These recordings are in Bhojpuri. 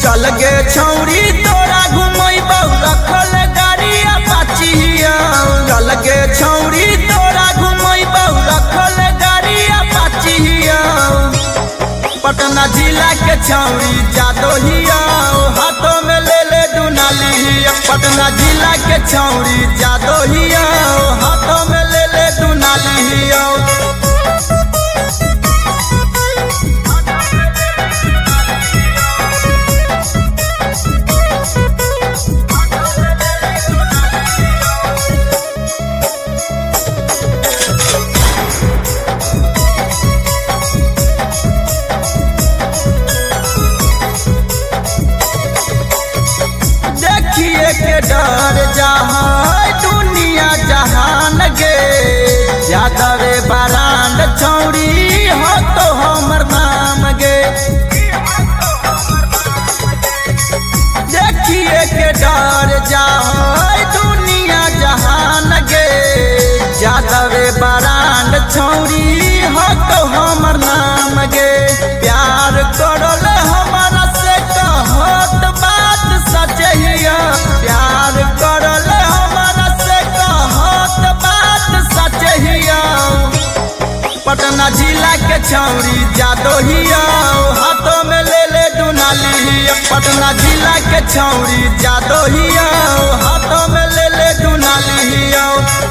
अलगे छौरी तोरा घुमैबौ रखल गाड़ी अपाची अलगे छौरी तोरा घुमैबौ रखल गाड़ी अपाची पटना जिला के छौरी जादो हिया हाथों में ले ले दुनाली पटना जिला के छौरी जादो हिया हाथों में ले ले दुनाली हिया के डर जहाँ दुनिया जहान गे यादवे बरांड छौरी हो तो हमर नाम गे देखिए के डर जहाँ दुनिया जहान गे यादवे बरांड छौरी हो तो हमर नाम गे प्यार करल हमारा से कहत बात सचहिया प्यार करल हमारा से कहत बात सचहिया पटना जिला के छौरी जादो हिया हाथों में ले ले दुनाली पटना जिला के छौरी जादो हिया हाथों में ले ले दुनाली हिया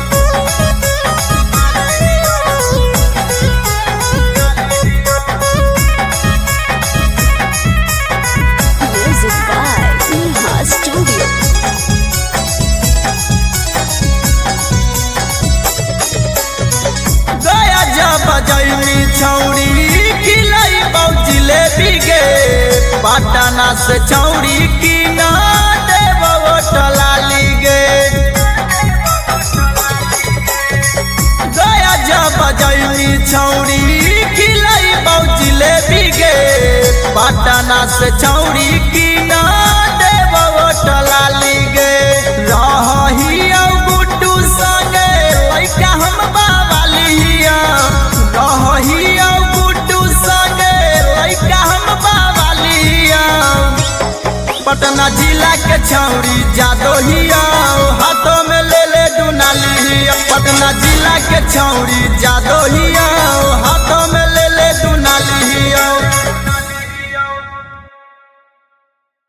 बजैनी छौरी खिलाई बहु जिलेबी गे पटना से छौरी की ना देवो टलाली गे गया जब बजैनी छौरी खिलाई बहु जिलेबी गे पटना से छौरी की ना देवो टलाली गे रही गुड्डू संगे लइका हम बावाली रहिया गुड्डू संगे लइका हम बावालिया पटना जिला के छौरी जादो हिया हाथों में ले ले दुनाली पटना जिला के छौरी जादो हिया हाथों में